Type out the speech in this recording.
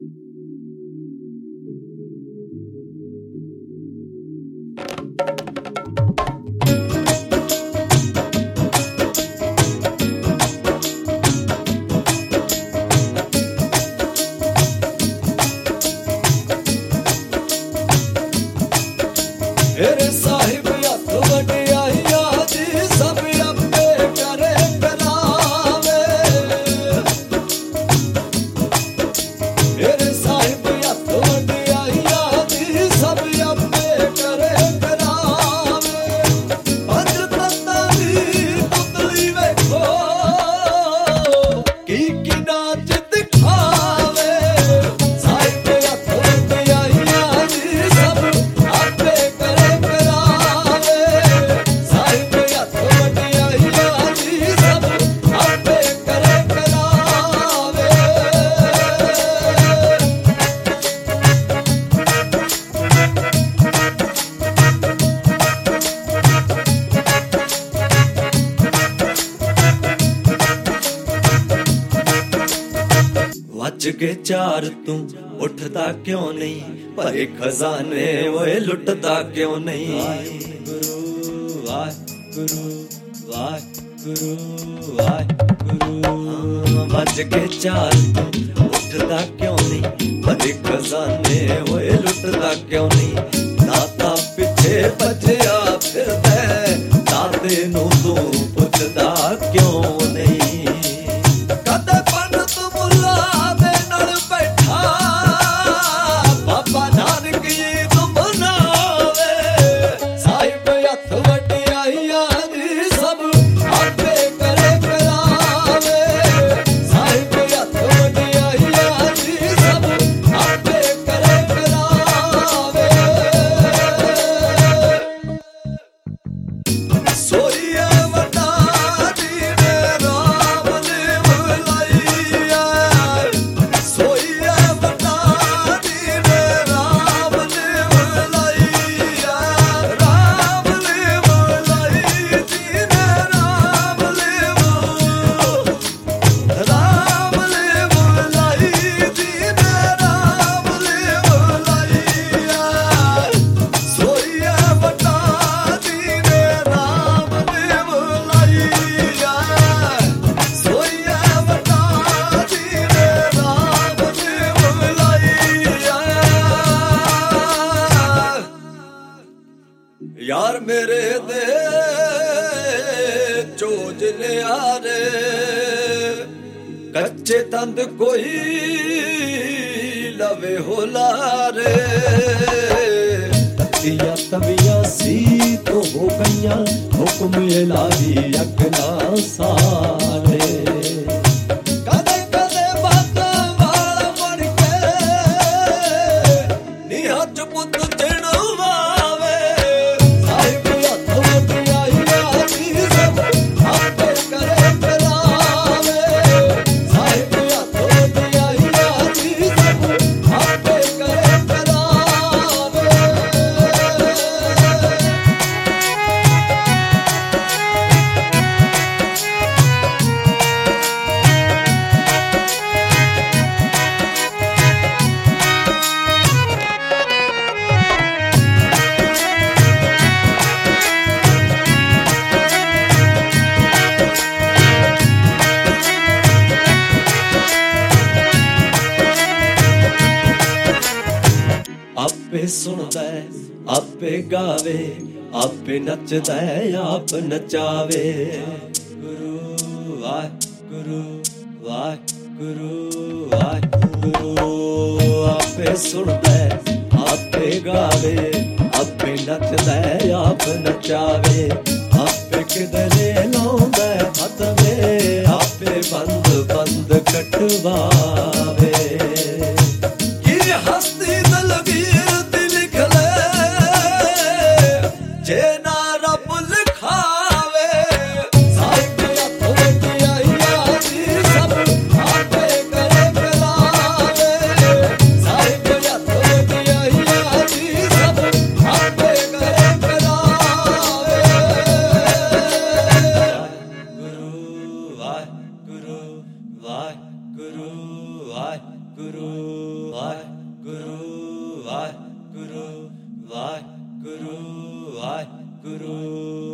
मेरे साहिब हथ वडियाइया दी सब अपने करे करावे। मेरे साहिब हथ वडियाइया दी सब अपने करे करावे। पंज तत्तां दी पुतली वेखो की नाच दिखावे। साहिब हथ वडियाइया दी सब आपे करे करावे। साहिब हथ वडियाइया दी सब आपे करे करावे। वज के चार तू उठता क्यों नहीं, भरे खजाने ओए लुटता क्यों नहीं। वाहिगुरु वाहिगुरु वाहिगुरु वाहिगुरु। वज के चार तू उठता क्यों नहीं, भरे खजाने ओए लुटता क्यों नहीं। दाता पिछे भजया फिरदा दाते नू तू पुछदा क्यों नहीं। कदे पंडित मुल्ला दे नाल बैठा बाबा नानक ईद मनावे। साहिब हथ वडियाइया दी सब आपे करे करावे। साहिब हथ वडियाइया दी सब आपे करे करावे। सोईया वड्डा जी ने राम ने बुलाइया। सोईया वड्डा जी ने राम ने बुलाइया। राम ने बुलाई जी ने राम ने राम ने बुलाई जी ने राम ने बुलाइया। सोईया वड्डा जी ने राम ने बुलाइया। सोईया वड्डा जी ने राम ने बुलाइया। यार मेरे दे चोज लियारे कच्चे तंद कोई लवे हो लारे। तकिया तबिया सी तो हो गईया हुक्म इलाही अगला सारे। कदे कदे बाता वाल बन के निहज पुत चिड़वावे। साहिब हथ वडियाइया दी सब आपे करे करावे। साहिब हथ वडियाइया दी सब आपे करे करावे। आपे सुनदा आपे गावे आपे नचदा आप नचावे। गुरु वाहिगुरु वाहिगुरु वाहिगुरु। आपे सुनदा आपे गावे आपे नचदा आप नचावे। आपे किधरे लाउंदा हथ में आपे बंद बंद कटवावे। ये हस्ती दलगीर दी लिख ले जे ना रब लिखावे। साहिब हथ वडियाइया दी सब आपे करे करावे। साहिब हथ वडियाइया दी सब आपे करे करावे। गुरु वाहिगुरु वाहिगुरु वाहिगुरु। ਵਾਹਿਗੁਰੂ ਵਾਹਿਗੁਰੂ ਵਾਹਿਗੁਰੂ ਵਾਹਿਗੁਰੂ ਵਾਹਿਗੁਰੂ